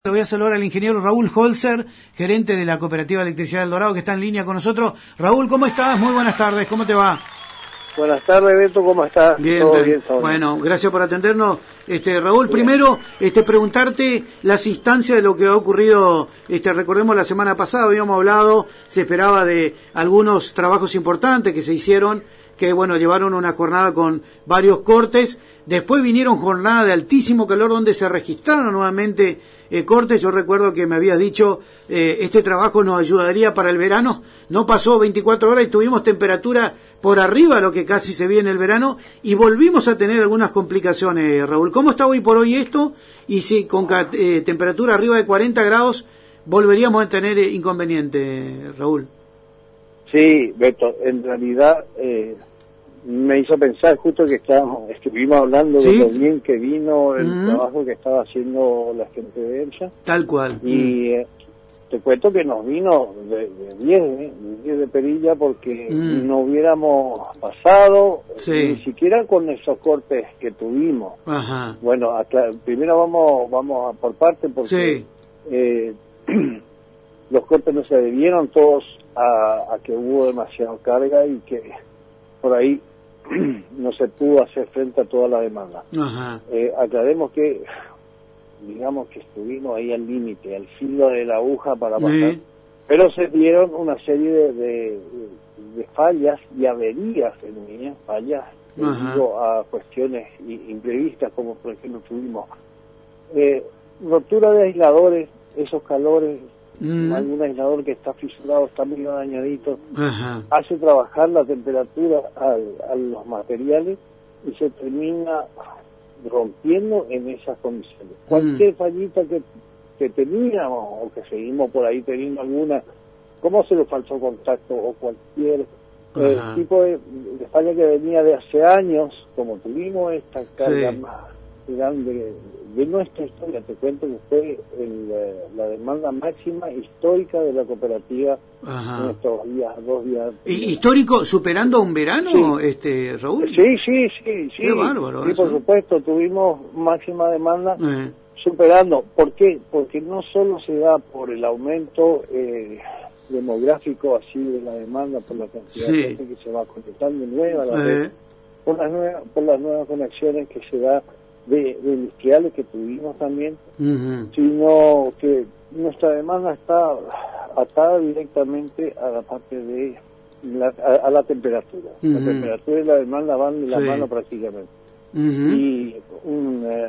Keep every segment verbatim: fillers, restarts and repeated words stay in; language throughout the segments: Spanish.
Le voy a saludar al ingeniero Raúl Holzer, gerente de la Cooperativa de Electricidad del Dorado, que está en línea con nosotros. Raúl, ¿cómo estás? Muy buenas tardes, ¿cómo te va? Buenas tardes, Beto, ¿cómo estás? Bien, ¿Todo bien, todo bueno, bien? gracias por atendernos. Este, Raúl, Bien. primero, este, preguntarte las instancias de lo que ha ocurrido. Este, recordemos la semana pasada habíamos hablado, se esperaba de algunos trabajos importantes que se hicieron, que bueno, llevaron una jornada con varios cortes. Después vinieron jornadas de altísimo calor donde se registraron nuevamente eh, cortes. Yo recuerdo que me habías dicho, eh, este trabajo nos ayudaría para el verano. No pasó veinticuatro horas y tuvimos temperatura por arriba de lo que casi se ve en el verano y volvimos a tener algunas complicaciones, Raúl. ¿Cómo está hoy por hoy esto? Y si con eh, temperatura arriba de cuarenta grados volveríamos a tener eh, inconveniente, Raúl. Sí, Beto, en realidad eh, me hizo pensar justo que estábamos, estuvimos hablando ¿Sí? de lo bien que vino el Mm. trabajo que estaba haciendo la gente de EMSA. Tal cual. Y eh, te cuento que nos vino de diez, de diez de perilla porque Mm. no hubiéramos pasado Sí. ni siquiera con esos cortes que tuvimos. Ajá. Bueno, acá, primero vamos vamos a por parte porque Sí. eh, los cortes no se debieron todos a, a que hubo demasiada carga y que por ahí no se pudo hacer frente a toda la demanda. Ajá. Eh, aclaremos que, digamos que estuvimos ahí al límite, al filo de la aguja para pasar, Sí. pero se dieron una serie de, de, de fallas y averías en línea, fallas Ajá. debido a cuestiones i- imprevistas, como por ejemplo tuvimos eh, rotura de aisladores, esos calores, Mm. algún aislador que está fisurado, está medio dañadito, Ajá. hace trabajar la temperatura al- a los materiales y se termina rompiendo en esas condiciones. Mm. Cualquier fallita que, que teníamos o que seguimos por ahí teniendo alguna, como se le faltó contacto o cualquier eh, Ajá. tipo de, de falla que venía de hace años, como tuvimos esta carga Sí. más grande de nuestra historia, te cuento que fue el, eh, la demanda máxima histórica de la cooperativa en Ajá. estos días, dos días. ¿Y- ¿Histórico superando a un verano, Sí. este, Raúl? Sí, sí, sí, sí. Qué bárbaro Sí, eso. por supuesto, tuvimos máxima demanda Eh. superando. ¿Por qué? Porque no solo se da por el aumento eh, demográfico así de la demanda, por la cantidad Sí. de gente que se va conectando nueva a la red, Eh. por las nuevas, por las nuevas conexiones que se da de, de industriales que tuvimos también, Ujú. sino que nuestra demanda está atada directamente a la parte de la, a, a la temperatura. La Ujú. temperatura y la demanda van de la Sí. mano prácticamente. Ujú. Y un, eh,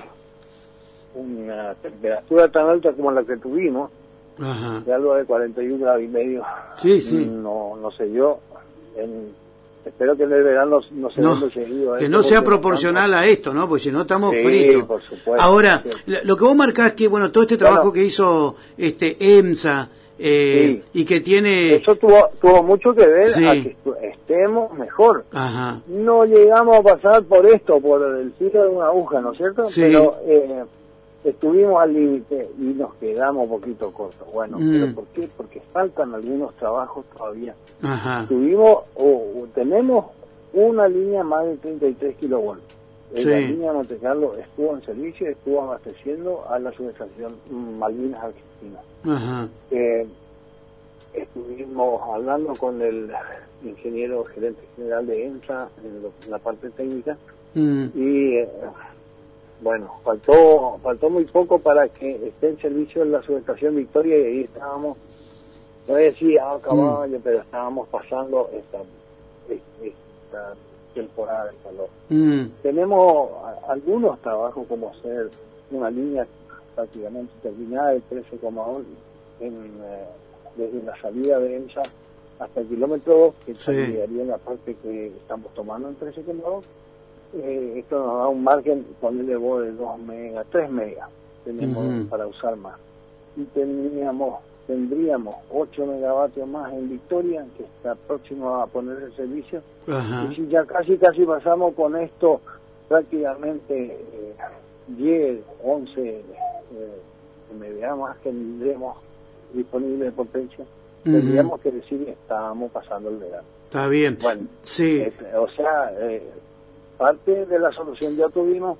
una temperatura tan alta como la que tuvimos, Ajá. de algo de cuarenta y un grados y medio, Sí, sí. no no sé yo. En, espero que en el verano no se No, vea seguido. que esto, no sea porque proporcional a esto, ¿no? Porque si no estamos Sí, fritos. por supuesto, Ahora, sí. la- lo que vos marcás es que, bueno, todo este trabajo Bueno. que hizo este EMSA eh, y que tiene... Eso tuvo tuvo mucho que ver Sí. a que estu- estemos mejor. Ajá. No llegamos a pasar por esto, por el filo de una aguja, ¿no es cierto? Sí. Pero eh, estuvimos al límite y nos quedamos un poquito cortos. Bueno, Mm. ¿pero por qué? Porque faltan algunos trabajos todavía. Ajá. Tuvimos, o, o tenemos una línea más de treinta y tres kilovoltios. Sí. La línea de Monte Carlo estuvo en servicio, estuvo abasteciendo a la subestación Malvinas Argentina. Ajá. Eh, estuvimos hablando con el ingeniero gerente general de EMSA en, lo- en la parte técnica Mm. y eh, bueno, faltó faltó muy poco para que esté en servicio en la subestación Victoria y ahí estábamos, no voy a decir a caballo, pero estábamos pasando esta, esta temporada de calor. Mm. Tenemos a- algunos trabajos como hacer una línea prácticamente terminada de trece coma dos en, eh, desde la salida de EMSA hasta el kilómetro dos, que Sí. llegaría en la parte que estamos tomando en trece coma dos. Eh, esto nos da un margen, ponerle vos de dos megas, tres megas tenemos Ujú. para usar más. Y tendríamos, tendríamos ocho megavatios más en Victoria, que está próximo a poner el servicio. Ajá. Y si ya casi casi pasamos con esto prácticamente eh, diez, once eh, megas más que tendremos disponible de potencia, Ujú. tendríamos que decir que estábamos pasando el verano. Está bien. Bueno, Sí. eh, o sea, eh, parte de la solución ya tuvimos,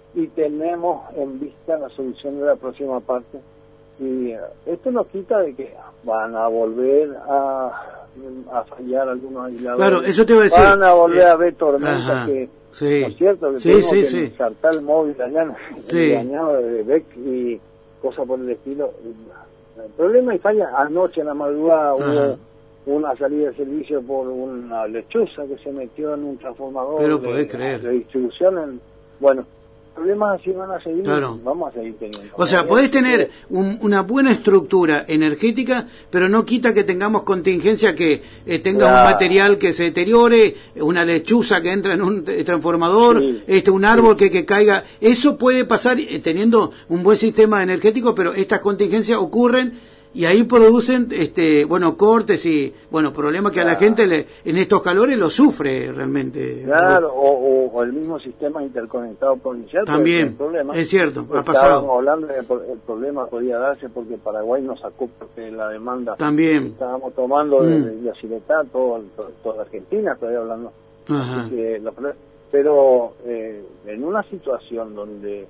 y tenemos en vista la solución de la próxima parte. Y uh, esto nos quita de que van a volver a, a fallar algunos aisladores. Claro, eso te iba a decir. Van a volver eh, a ver tormentas ajá, que, sí, ¿no es cierto? Que sí, tenemos sí, que sí. insertar el móvil allá, Sí. dañado de Beck y cosas por el estilo. El problema y falla, anoche en la madrugada Ajá. hubo una salida de servicio por una lechuza que se metió en un transformador Pero de, podés creer. de distribución. En, bueno, problemas así van a seguir, Claro. vamos a seguir teniendo. O sea, podés tener un, una buena estructura energética, pero no quita que tengamos contingencia, que eh, tenga Claro. un material que se deteriore, una lechuza que entra en un eh, transformador, Sí. este un árbol Sí. que, que caiga. Eso puede pasar eh, teniendo un buen sistema energético, pero estas contingencias ocurren y ahí producen este bueno cortes y bueno problemas que Claro. a la gente le, en estos calores lo sufre realmente. Claro, o, o, o el mismo sistema interconectado provincial. También, el problema. es cierto, ha Estábamos pasado. hablando de que el problema podía darse porque Paraguay nos sacó porque la demanda También. estábamos tomando de, Mm. de, de Aciretá, todo, todo- toda Argentina, estoy hablando. Ajá. Así que los problemas- pero eh, en una situación donde eh,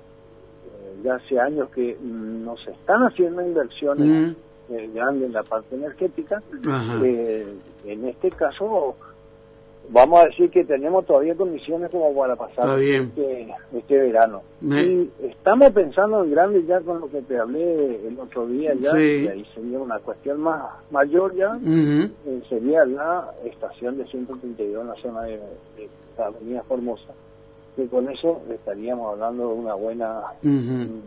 ya hace años que mm, no se están haciendo inversiones Mm. eh, grandes en la parte energética, Ajá. eh, en este caso vamos a decir que tenemos todavía condiciones como para pasar Está bien. este, este verano. Me- Y estamos pensando en grande ya con lo que te hablé el otro día, ya, Sí. y ahí sería una cuestión más mayor ya, Ujú. eh, sería la estación de ciento treinta y dos en la zona de, de la Avenida Formosa, que con eso estaríamos hablando de una buena Ujú. mm,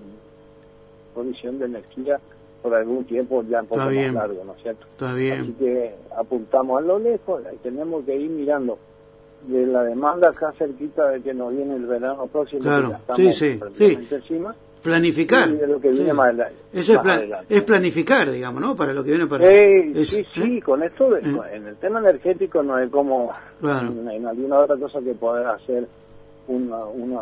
provisión de energía por algún tiempo ya un poco Está más bien. largo, ¿no es cierto? Está Así bien. que apuntamos a lo lejos y tenemos que ir mirando de la demanda acá cerquita de que nos viene el verano próximo, Claro, que ya estamos sí, sí, prácticamente encima, Planificar. y de lo que viene Sí. más adelante. Eso es, más pla- adelante. es planificar, digamos, ¿no? Para lo que viene para... Eh, es- sí, sí, ¿eh? con esto, de- Eh. en el tema energético no es como Claro. en, en alguna otra cosa que poder hacer una, una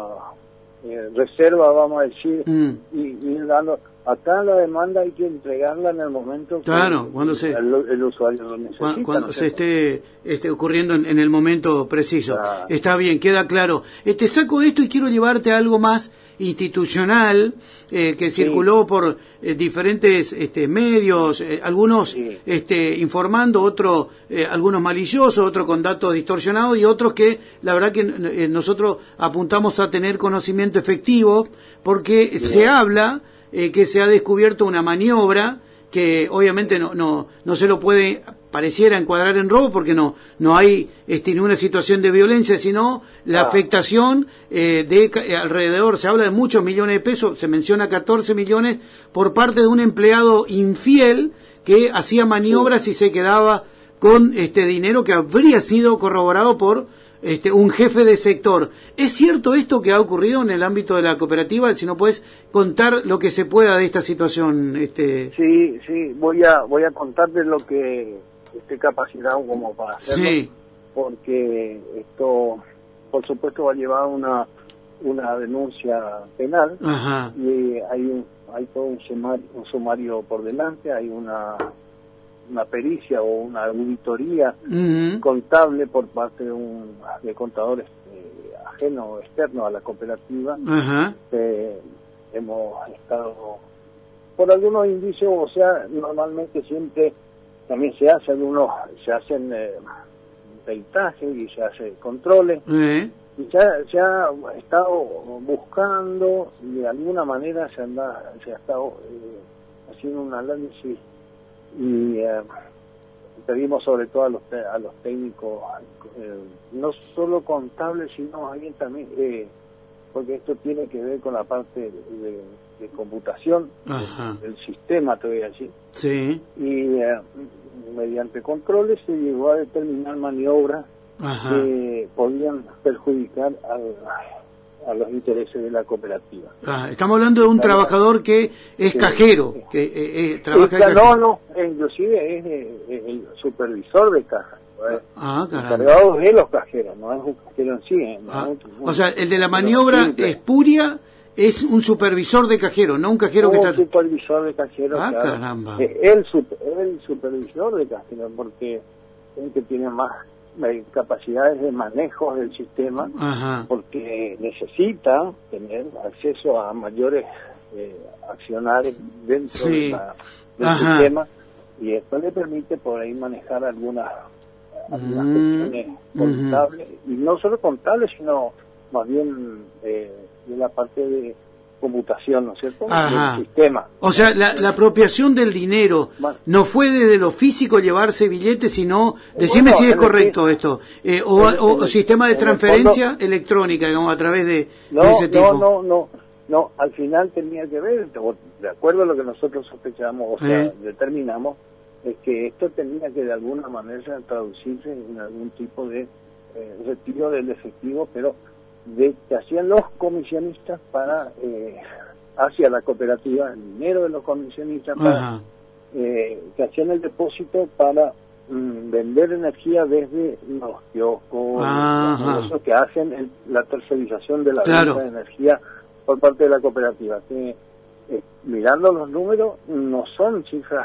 eh, reserva, vamos a decir, Mm. y y ir dando. Acá la demanda hay que entregarla en el momento Claro, que cuando se- el, el usuario lo necesita. Cuando, cuando ¿no es se cierto? esté, esté ocurriendo en, en el momento preciso. Claro. Está bien, queda claro. Eh, te saco esto y quiero llevarte a algo más institucional eh, que Sí. circuló por eh, diferentes este, medios, eh, algunos Sí. este, informando, otros eh, algunos maliciosos, otros con datos distorsionados y otros que la verdad que eh, nosotros apuntamos a tener conocimiento efectivo porque se habla eh, que se ha descubierto una maniobra que obviamente no no no se lo puede pareciera encuadrar en robo porque no no hay este ninguna situación de violencia, sino la Ah. afectación eh, de ca- eh, alrededor, se habla de muchos millones de pesos, se menciona catorce millones por parte de un empleado infiel que hacía maniobras y se quedaba con este dinero que habría sido corroborado por este un jefe de sector. ¿Es cierto esto que ha ocurrido en el ámbito de la cooperativa? Si no puedes contar lo que se pueda de esta situación. Este... Sí, sí, voy a voy a contarte lo que esté capacitado como para hacerlo, Sí. porque esto, por supuesto, va a llevar una una denuncia penal Ajá. y hay un hay todo un sumario, un sumario por delante, hay una una pericia o una auditoría Ujú. contable por parte de un de contadores eh, ajeno externo a la cooperativa. Ajá. Eh, hemos estado por algunos indicios, o sea, normalmente siempre también se hacen algunos, se hacen eh, peritajes y se hacen controles, Eh. y ya se ha estado buscando y de alguna manera se anda se ha estado eh, haciendo un análisis y eh, pedimos sobre todo a los te- a los técnicos eh, no solo contables sino más bien también eh, porque esto tiene que ver con la parte de, de computación Ajá. del, del sistema, te voy a decir, Sí. y eh, mediante controles se llegó a determinar maniobras Ajá. que podían perjudicar al, a los intereses de la cooperativa. Ah, estamos hablando de un Claro. trabajador que es Sí. cajero, que eh, eh, trabaja Esta- de no, cajero. no, eh, inclusive es eh, eh, el supervisor de caja, ¿no? Ah, caramba. encargado de los cajeros, no es un cajero en sí. eh, no Ah, es un- o sea, el de la un- maniobra simple. espuria es un supervisor de cajero, no un cajero que un está... supervisor de cajeros. Ah, claro. caramba. Eh, el, super- el supervisor de cajeros, porque es el que tiene más eh, capacidades de manejo del sistema, Ajá. porque necesita tener acceso a mayores eh, accionarios dentro Sí. de la, del Ajá. sistema, y esto le permite por ahí manejar algunas, algunas Mm, cuestiones ujú. contables, y no solo contables, sino más bien eh, de la parte de computación, ¿no es cierto?, Ajá. del sistema. O sea, la, la apropiación del dinero no fue desde lo físico llevarse billetes, sino, decime Bueno, si es en el correcto fi- esto, eh, o, en- o- en o el- sistema de en el transferencia fondo- electrónica, digamos, a través de, No, de ese tipo. no, no, no, no, al final tenía que ver, de acuerdo a lo que nosotros sospechamos, o sea, Eh. determinamos, es que esto tenía que de alguna manera traducirse en algún tipo de eh, retiro del efectivo, pero de que hacían los comisionistas para, eh, hacia la cooperativa, el dinero de los comisionistas, para, Ajá. eh, que hacían el depósito para mm, vender energía desde los kioscos, Ajá. los negocios que hacen el- la tercerización de la Claro. venta de energía por parte de la cooperativa. Que, eh, mirando los números, no son cifras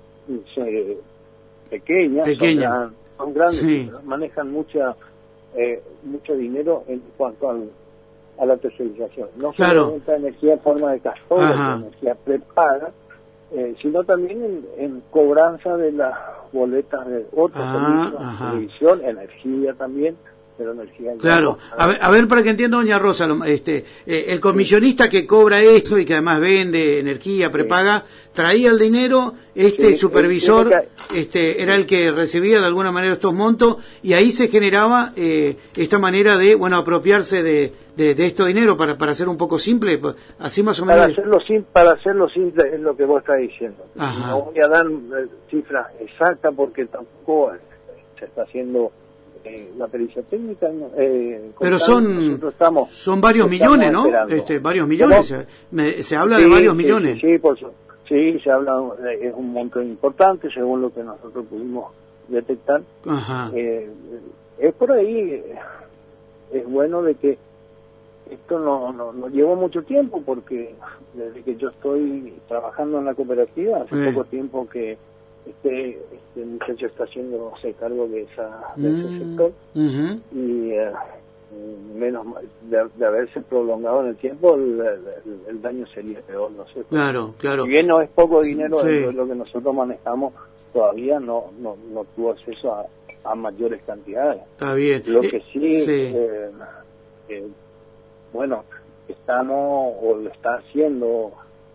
eh, pequeñas, Pequeñas. son, gran- son grandes, Sí. cifras, manejan mucha eh, mucho dinero en cuanto al, a la tercerización. No Claro. solo venta de energía en forma de gasoil, Ajá. de energía prepaga, eh, sino también en, en cobranza de las boletas de otros Ah, servicios, ajá. televisión, energía también, pero energía ya Claro, no. a ver, a ver para que entienda doña Rosa, lo- este, eh, el comisionista que cobra esto y que además vende energía, prepaga, traía el dinero, este Sí, supervisor, tiene este, era el que recibía de alguna manera estos montos y ahí se generaba eh, esta manera de, bueno, apropiarse de, de, de estos dinero para, para hacer un poco simple, pues, así más o Para menos. hacerlo, sim- para hacerlo simple es lo que vos estás diciendo. Ajá. No voy a dar eh, cifras exactas porque tampoco eh, se está haciendo eh, la pericia técnica. ¿No? Eh, Pero contable, son, nosotros estamos, son varios estamos millones, ¿no? esperando. Este, varios millones, ¿Cómo? se, me- se habla Sí, de varios sí, millones. Sí, sí, por su- sí, se habla, eh, es un monto importante según lo que nosotros pudimos detectar. Ajá. Eh, es por ahí, eh, es bueno de que esto no, no, no llevó mucho tiempo, porque desde que yo estoy trabajando en la cooperativa, hace Eh. poco tiempo que este, este muchacho está haciéndose cargo de, esa, de ese Mm, sector, ujú. y eh, menos mal, de, de haberse prolongado en el tiempo, el, el- el daño sería peor, no sé. Claro, claro. Si bien no es poco dinero, Sí. dentro de lo que nosotros manejamos, todavía no, no, no tuvo acceso a, a mayores cantidades. Está bien. Lo Eh, que sí, sí. eh, eh, bueno, estamos, o lo está haciendo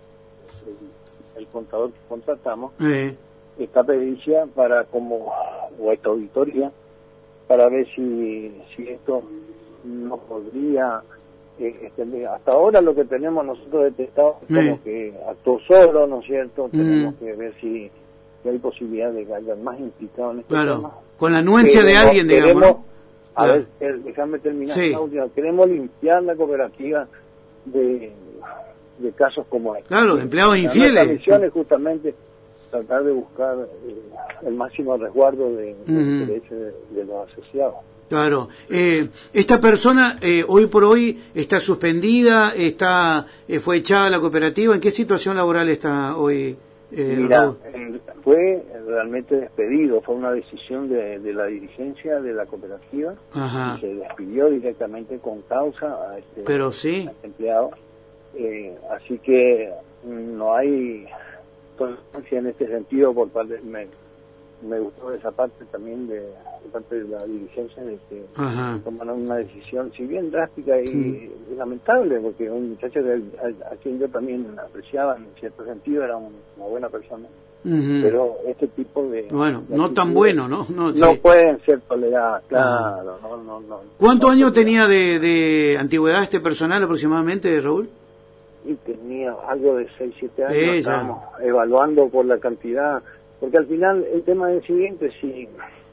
el, el contador que contratamos, Eh, esta pericia para como, o esta auditoría, para ver si, si esto no podría eh, extender. Hasta ahora lo que tenemos nosotros detectado es como Sí. que actuó solo, ¿no es cierto? Mm. Tenemos que ver si, si hay posibilidad de que haya más implicados en este claro. tema. Con la anuencia de Queremos- alguien, digamos, queremos- ¿no? A Claro. ver, eh, déjame terminar Sí. la última. Queremos limpiar la cooperativa de, de casos como este. Claro, de empleados La infieles. nuestra misión es justamente tratar de buscar eh, el máximo resguardo de, de los Ujú. intereses de, de los asociados. Claro. Eh, esta persona eh, hoy por hoy está suspendida, está eh, fue echada de la cooperativa. ¿En qué situación laboral está hoy? Eh, Mira, Raúl? eh, fue realmente despedido, fue una decisión de, de la dirigencia de la cooperativa, Ajá. y se despidió directamente con causa a este, Pero sí. a este empleado. Eh, así que mm, no hay tolerancia en este sentido por parte, me, me gustó esa parte también de, de parte de la dirigencia, de que Ajá. tomaron una decisión, si bien drástica y, Sí. y lamentable, porque un muchacho que, a, a quien yo también apreciaba en cierto sentido, era un- una buena persona, Ujú. pero este tipo de... Bueno, de no tan actitudes bueno, ¿no? No, no sí. pueden ser toleradas, claro, no, no, no. ¿Cuántos no años podía. tenía de, de antigüedad este personal aproximadamente, Raúl? Y tenía algo de seis, siete años, Sí, ya. estábamos evaluando por la cantidad, porque al final el tema es el siguiente, si,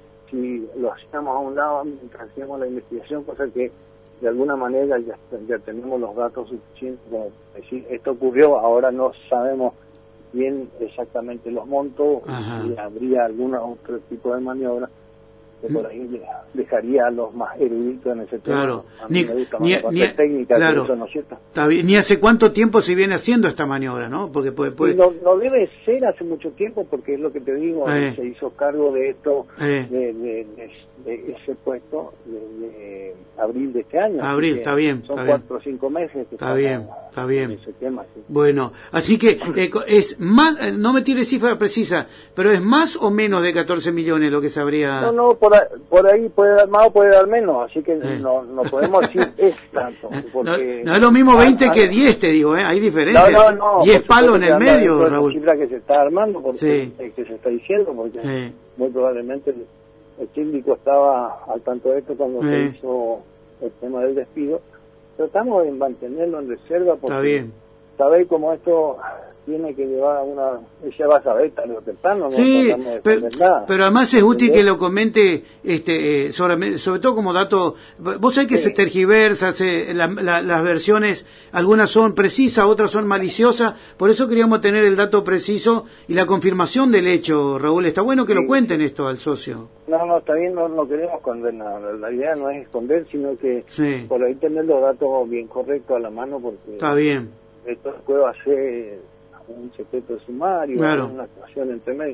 si lo hacíamos a un lado mientras hacíamos la investigación, cosa que de alguna manera ya, ya tenemos los datos suficientes como decir, esto ocurrió, ahora no sabemos bien exactamente los montos, Ajá. y habría algún otro tipo de maniobra, que por ahí dejaría a los más eruditos en ese tema. Claro. A mí Ni, me gusta ni, más la ni, parte técnica, claro. que eso no es cierto. Está bien. Ni hace cuánto tiempo se viene haciendo esta maniobra, ¿no? Porque puede, puede... No, no debe ser hace mucho tiempo, porque es lo que te digo, Eh. se hizo cargo de esto, Eh. de, de, de, de ese puesto de, de abril de este año. Abril, Así está bien, Son está cuatro o cinco meses que Está bien, está bien. ese tema. ¿Sí? Bueno, así que eh, es más, eh, no me tire cifra precisa, pero es más o menos de catorce millones lo que se habría... No, no, por ahí, por ahí puede dar más o puede dar menos, así que Eh. no, no podemos decir es tanto. Porque No, no es lo mismo veinte ah, que ah, diez, te digo, ¿eh? Hay diferencia. No, no, no. diez por palos supuesto en el que anda medio, dentro de la Raúl. cifra que se está armando, porque Sí. eh, que se está diciendo, porque Sí. muy probablemente el, el síndico estaba al tanto de esto cuando Sí. se hizo el tema del despido. Tratamos de mantenerlo en reserva porque Está bien. sabéis cómo esto tiene que llevar a una... Ella va a saber tarde o temprano, no Sí, tratamos de pero, esconder nada. pero además es útil ¿Entendés? que lo comente, este, eh, sobre, sobre todo como dato. Vos sabés que Sí. se tergiversa, se, la, la, las versiones, algunas son precisas, otras son maliciosas, por eso queríamos tener el dato preciso y la confirmación del hecho, Raúl. Está bueno que Sí. lo cuenten esto al socio. No, no, está bien, no, no queremos condenar. La idea no es esconder, sino que Sí. por ahí tener los datos bien correctos a la mano, porque Está bien. esto puede hacer un secreto de sumario, Claro. una actuación entre medio.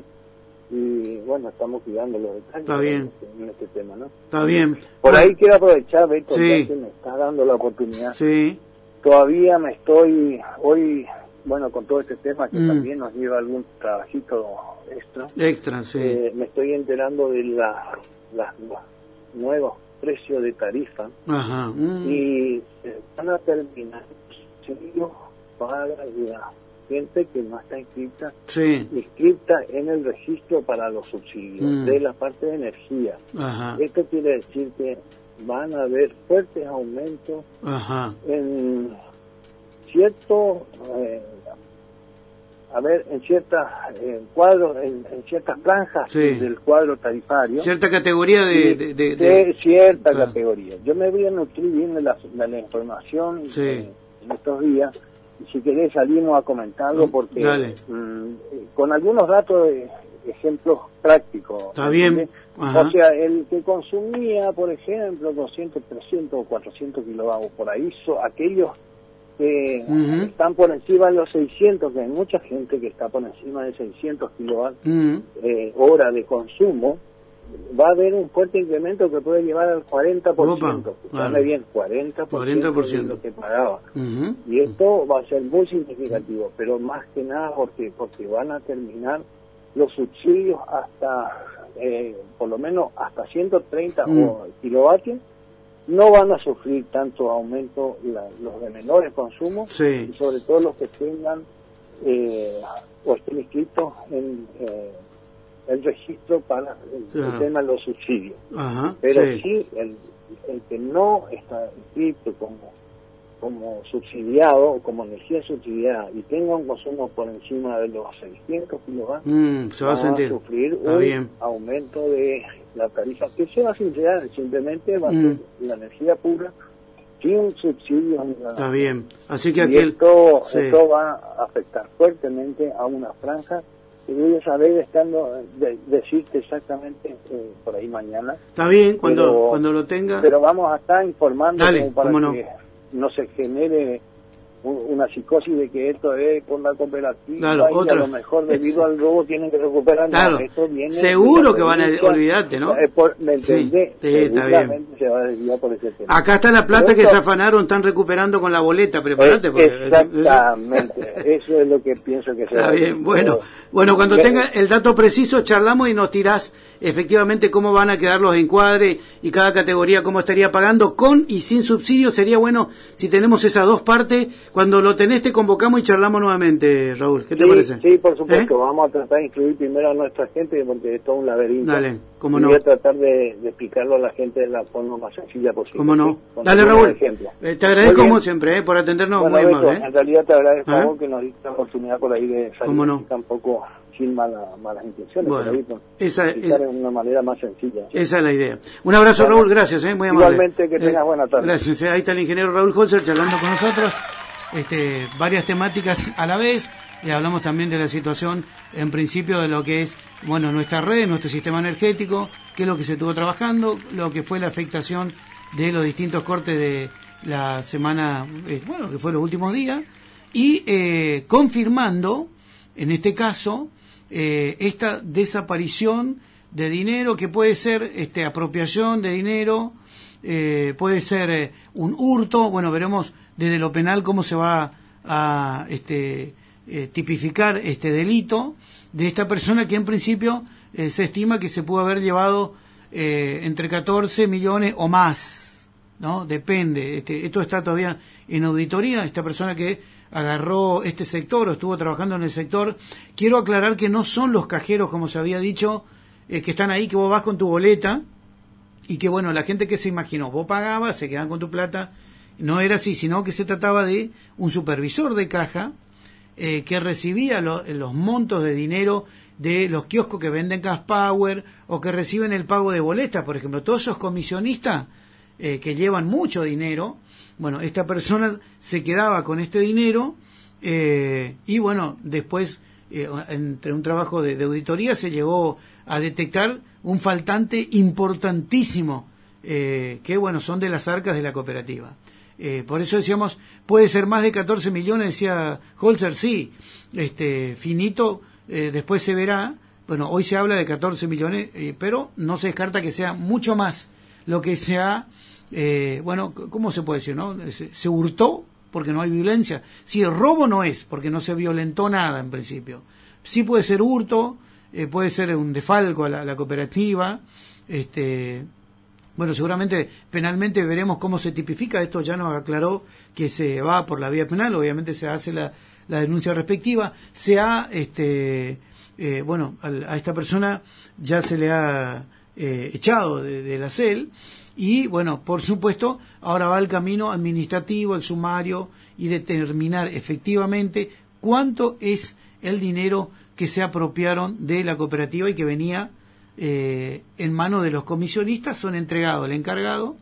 Y bueno, estamos cuidando los detalles Está bien. En, este, en este tema, ¿no? Está bien. Por Bueno, ahí quiero aprovechar, Beto, Sí. ya que me está dando la oportunidad. Sí. Todavía me estoy, hoy, bueno, con todo este tema que Mm. también nos lleva algún trabajito extra, Extra, sí. eh, me estoy enterando de la, la- los nuevos precios de tarifa Ajá. Mm. y eh, van a terminar subsidios para la gente que no está inscrita Sí. inscrita en el registro para los subsidios Mm. de la parte de energía. Ajá. Esto quiere decir que van a haber fuertes aumentos Ajá. en ciertos eh, a ver en ciertas eh, cuadros en, en ciertas franjas Sí. del cuadro tarifario Cierta categoría de... y de, de, de de- cierta claro. categoría. Yo me voy a nutrir bien de la, de la información Sí. eh, en estos días, y si querés salimos a comentarlo, porque Dale. mm, con algunos datos de ejemplos prácticos. Está bien. ¿Entendés? Ajá. O sea, el que consumía, por ejemplo, doscientos, trescientos o cuatrocientos kilovatios por ahí, so, aquellos que Ujú. están por encima de los seiscientos, que hay mucha gente que está por encima de seiscientos kilovatios Mm. eh, hora de consumo, va a haber un fuerte incremento que puede llevar al cuarenta por ciento. Opa, Escuchame claro. bien, cuarenta por ciento, cuarenta por ciento. de lo que pagaba. Ujú. Y esto va a ser muy significativo, pero más que nada porque porque van a terminar los subsidios hasta, eh, por lo menos hasta ciento treinta Mm. o kilovatios, no van a sufrir tanto aumento la- los de menores consumos, Sí. y sobre todo los que tengan eh, o estén inscritos en eh, el registro para el, Claro. el tema de los subsidios. Ajá. Pero Sí. sí, el, el que no está inscrito como como subsidiado o como energía subsidiada y tenga un consumo por encima de los seiscientos kilovatios, Mm, se va a sentir. sufrir Está un bien. aumento de la tarifa que se va a sincerar, simplemente va a Mm. ser la energía pura sin subsidios ni nada. Está bien. Así que Y aquel... esto, Sí. esto va a afectar fuertemente a una franja que voy a saber estando de, decirte exactamente eh, por ahí mañana, Está bien, cuando, pero- cuando lo tenga... pero vamos a estar informando Dale, como para cómo no. que no se genere un- una psicosis de que esto es por la cooperativa Claro, y otra. a lo mejor debido al robo tienen que recuperar. No, Claro, esto viene seguro de la que van a... provincia. Olvídate, ¿no? Eh, por- ¿Me Sí, entendés? sí, está bien. Seguramente se va a desviar por ese tema. Acá está la plata Pero que esto- se afanaron, están recuperando con la boleta, prepárate. Eh, Porque Exactamente, eso es lo que pienso que se va Está a bien, hacer. bueno, bueno, cuando Me- tenga el dato preciso charlamos y nos tirás efectivamente cómo van a quedar los encuadres y cada categoría cómo estaría pagando con y sin subsidio. Sería bueno si tenemos esas dos partes. Cuando lo tenés te convocamos y charlamos nuevamente, Raúl. ¿Qué te sí, parece? Sí, por supuesto, ¿Eh? vamos a tratar de incluir primero a nuestra gente porque es todo un laberinto. Dale, cómo Y no. voy a tratar de, de explicarlo a la gente de la forma más sencilla posible. ¿Cómo no? ¿sí? Con Dale, algunos Raúl. ejemplos. Eh, te agradezco Muy bien. como siempre eh, por atendernos, Bueno, muy Beto, amable. ¿eh? en realidad te agradezco ¿Ah? a vos que nos diste la oportunidad por ahí de salir ¿Cómo no? así tampoco sin mala, malas intenciones, Bueno, por ahí, con- esa- explicar es- de una manera más sencilla. ¿sí? Esa es la idea. Un abrazo, Bueno, Raúl, gracias, eh, muy amable. igualmente, que tengas buena tarde. Gracias, eh, ahí está el ingeniero Raúl Holzer charlando con nosotros, este, varias temáticas a la vez. le hablamos también de la situación, en principio, de lo que es, bueno, nuestra red, nuestro sistema energético, qué es lo que se estuvo trabajando, lo que fue la afectación de los distintos cortes de la semana, eh, bueno, que fue los últimos días, y eh, confirmando, en este caso, eh, esta desaparición de dinero, que puede ser este, apropiación de dinero, eh, puede ser eh, un hurto. Bueno, veremos desde lo penal cómo se va a este, eh, tipificar este delito de esta persona, que en principio eh, se estima que se pudo haber llevado eh, entre catorce millones o más, ¿no? Depende. Este, esto está todavía en auditoría. Esta persona que agarró este sector o estuvo trabajando en el sector, quiero aclarar que no son los cajeros, como se había dicho, eh, que están ahí, que vos vas con tu boleta y que, bueno, la gente que se imaginó, vos pagabas, se quedaban con tu plata. No era así, sino que se trataba de un supervisor de caja eh, que recibía lo, los montos de dinero de los kioscos que venden Gas Power o que reciben el pago de boletas, por ejemplo. Todos esos comisionistas eh, que llevan mucho dinero, bueno, esta persona se quedaba con este dinero eh, y, bueno, después, eh, entre un trabajo de, de auditoría, se llegó a detectar un faltante importantísimo eh, que, bueno, son de las arcas de la cooperativa. Eh, por eso decíamos, puede ser más de catorce millones, decía Holzer, sí, este, finito, eh, después se verá. Bueno, hoy se habla de catorce millones, eh, pero no se descarta que sea mucho más lo que se ha, eh, bueno, ¿cómo se puede decir, no? Se, se hurtó porque no hay violencia. Sí, robo no es, porque no se violentó nada en principio. Sí puede ser hurto, eh, puede ser un defalco a la, a la cooperativa, este... Bueno, seguramente penalmente veremos cómo se tipifica. Esto ya nos aclaró que se va por la vía penal. Obviamente se hace la, la denuncia respectiva. Se ha, este, eh, bueno, a, a esta persona ya se le ha eh, echado de, de la C E L. Y, bueno, por supuesto, ahora va el camino administrativo, el sumario, y determinar efectivamente cuánto es el dinero que se apropiaron de la cooperativa y que venía Eh, en manos de los comisionistas. Son entregados al encargado,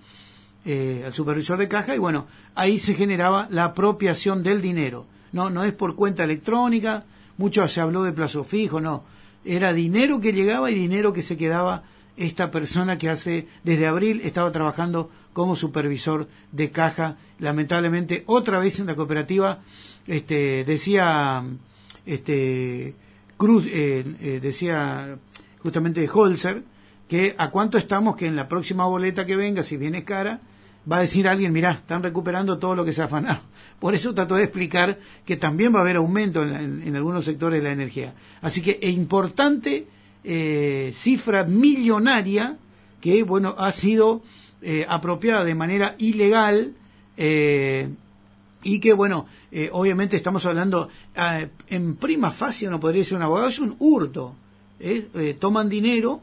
eh, al supervisor de caja, y bueno, ahí se generaba la apropiación del dinero. No, no es por cuenta electrónica, mucho se habló de plazo fijo, no. Era dinero que llegaba y dinero que se quedaba esta persona que hace, desde abril, estaba trabajando como supervisor de caja. Lamentablemente, otra vez en la cooperativa, este, decía, este, Cruz, eh, eh, decía, justamente de Holzer, que a cuánto estamos, que en la próxima boleta que venga, si viene cara, va a decir alguien, mirá, están recuperando todo lo que se afanaron. Por eso trató de explicar que también va a haber aumento en, en, en algunos sectores de la energía. Así que es importante, eh, cifra millonaria que, bueno, ha sido eh, apropiada de manera ilegal, eh, y que, bueno, eh, obviamente estamos hablando, eh, en prima facie, no podría ser un abogado, es un hurto. Eh, eh, toman dinero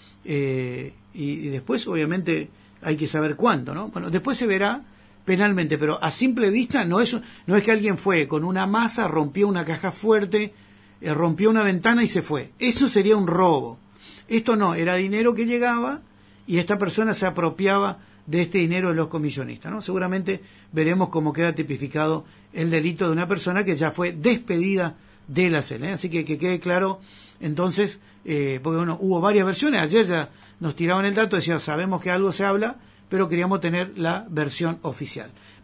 eh, y, y después obviamente hay que saber cuánto, ¿no? Bueno, después se verá penalmente, pero a simple vista no es, no es que alguien fue con una masa, rompió una caja fuerte, eh, rompió una ventana y se fue. Eso sería un robo. Esto no, era dinero que llegaba y esta persona se apropiaba de este dinero de los comisionistas, ¿no? Seguramente veremos cómo queda tipificado el delito de una persona que ya fue despedida de la C E L, ¿eh? Así que que quede claro. Entonces, eh, porque bueno, hubo varias versiones. Ayer ya nos tiraban el dato, decía, sabemos que algo se habla, pero queríamos tener la versión oficial.